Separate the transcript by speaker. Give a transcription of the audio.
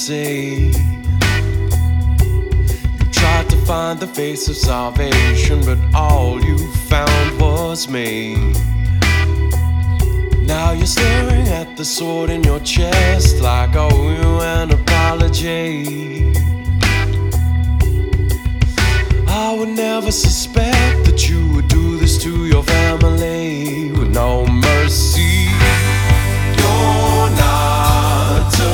Speaker 1: see. You tried to find the face of salvation, but all you found was me. Now you're staring at the sword in your chest like